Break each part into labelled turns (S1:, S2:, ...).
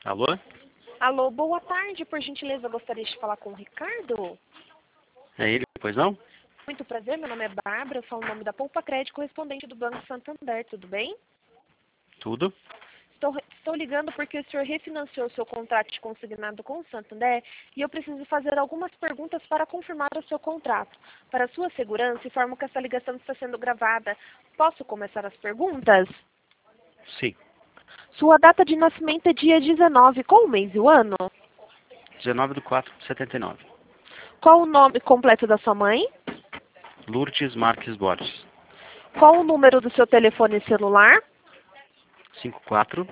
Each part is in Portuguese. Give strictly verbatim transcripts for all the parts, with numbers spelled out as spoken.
S1: Alô?
S2: Alô, boa tarde. Por gentileza, eu gostaria de falar com o Ricardo.
S1: É ele, pois não?
S2: Muito prazer, meu nome é Bárbara, eu falo o nome da Poupa Crédito, correspondente do Banco Santander, tudo bem?
S1: Tudo?
S2: Estou, estou ligando porque o senhor refinanciou seu contrato de consignado com o Santander e eu preciso fazer algumas perguntas para confirmar o seu contrato. Para sua segurança, informo que essa ligação está sendo gravada. Posso começar as perguntas?
S1: Sim.
S2: Sua data de nascimento é dia dezenove, qual o mês e o ano?
S1: dezenove de quatro de setenta e nove.
S2: Qual o nome completo da sua mãe?
S1: Lourdes Marques Borges.
S2: Qual o número do seu telefone celular?
S1: cinco quatro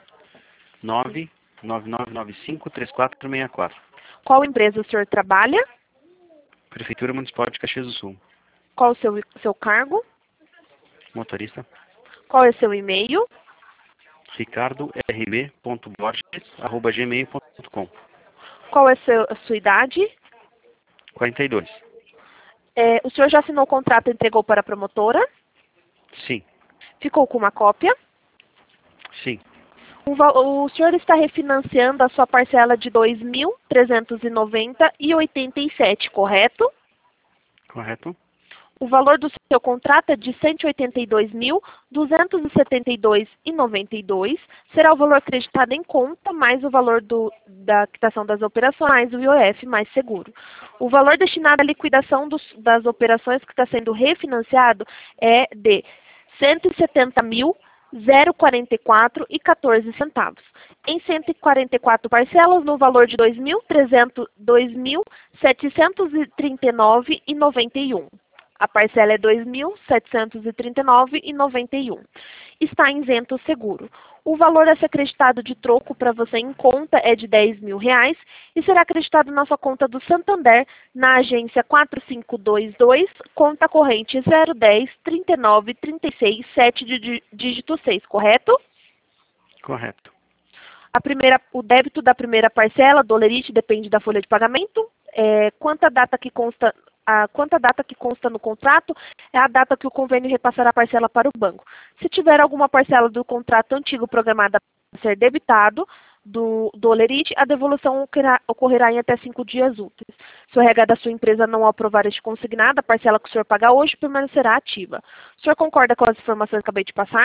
S1: nove nove nove nove cinco três quatro seis quatro.
S2: Qual empresa o senhor trabalha?
S1: Prefeitura Municipal de Caxias do Sul.
S2: Qual o seu, seu cargo?
S1: Motorista.
S2: Qual é seu e-mail?
S1: ricardo r b ponto borges arroba gmail ponto com.
S2: Qual é seu, a sua idade?
S1: quarenta e dois.
S2: É, o senhor já assinou o contrato e entregou para a promotora?
S1: Sim.
S2: Ficou com uma cópia?
S1: Sim.
S2: O, val- o senhor está refinanciando a sua parcela de dois mil trezentos e noventa e oitenta e sete, correto?
S1: Correto?
S2: O valor do seu contrato é de cento e oitenta e dois mil duzentos e setenta e dois reais e noventa e dois centavos. Será o valor acreditado em conta, mais o valor do, da quitação das operações, o I O F mais seguro. O valor destinado à liquidação dos, das operações que está sendo refinanciado é de cento e setenta mil quarenta e quatro reais e quatorze centavos. Em cento e quarenta e quatro parcelas, no valor de dois mil setecentos e trinta e nove reais e noventa e um centavos. A parcela é dois mil setecentos e trinta e nove reais e noventa e um centavos. Está isento o seguro. O valor a ser acreditado de troco para você em conta é de dez mil reais e será acreditado na sua conta do Santander, na agência quatro cinco dois dois, conta corrente zero dez, trinta e nove, trinta e seis, sete, de dígito seis, correto?
S1: Correto.
S2: A primeira, o débito da primeira parcela, dolerite, depende da folha de pagamento. É, quanta data que consta, a, quanta data que consta no contrato é a data que o convênio repassará a parcela para o banco. Se tiver alguma parcela do contrato antigo programada para ser debitado do dolerite, a devolução ocorrerá, ocorrerá em até cinco dias úteis. Se o R H da sua empresa não aprovar este consignado, a parcela que o senhor paga hoje permanecerá ativa. O senhor concorda com as informações que acabei de passar?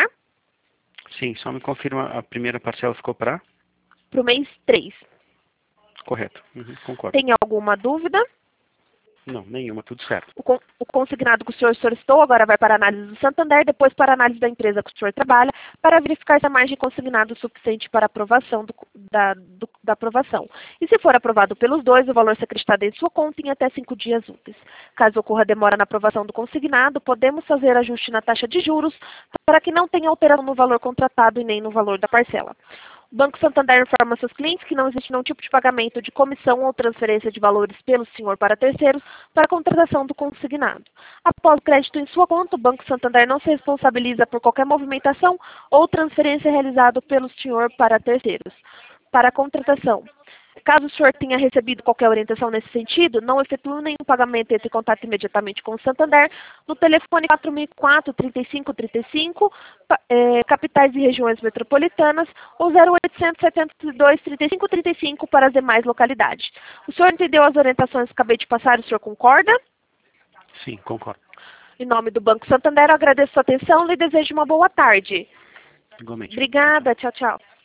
S1: Sim, só me confirma, a primeira parcela ficou para?
S2: Para o mês três.
S1: Correto. Uhum, concordo.
S2: Tem alguma dúvida?
S1: Não, nenhuma, tudo certo.
S2: O, con o consignado que o senhor solicitou agora vai para a análise do Santander, depois para a análise da empresa que o senhor trabalha, para verificar se há margem de consignado suficiente para aprovação do, da, do, da aprovação. E se for aprovado pelos dois, o valor ser acreditado em sua conta em até cinco dias úteis. Caso ocorra demora na aprovação do consignado, podemos fazer ajuste na taxa de juros para que não tenha alteração no valor contratado e nem no valor da parcela. O Banco Santander informa seus clientes que não existe nenhum tipo de pagamento de comissão ou transferência de valores pelo senhor para terceiros para a contratação do consignado. Após o crédito em sua conta, o Banco Santander não se responsabiliza por qualquer movimentação ou transferência realizada pelo senhor para terceiros. Para a contratação. Caso o senhor tenha recebido qualquer orientação nesse sentido, não efetue nenhum pagamento e entre em contato imediatamente com o Santander no telefone quatro mil e quatro, trinta e cinco trinta e cinco, eh, capitais e regiões metropolitanas, ou zero oitocentos, setenta e dois, trinta e cinco trinta e cinco para as demais localidades. O senhor entendeu as orientações que acabei de passar? O senhor concorda?
S1: Sim, concordo.
S2: Em nome do Banco Santander, eu agradeço a sua atenção e lhe desejo uma boa tarde.
S1: Igualmente.
S2: Obrigada, tchau, tchau.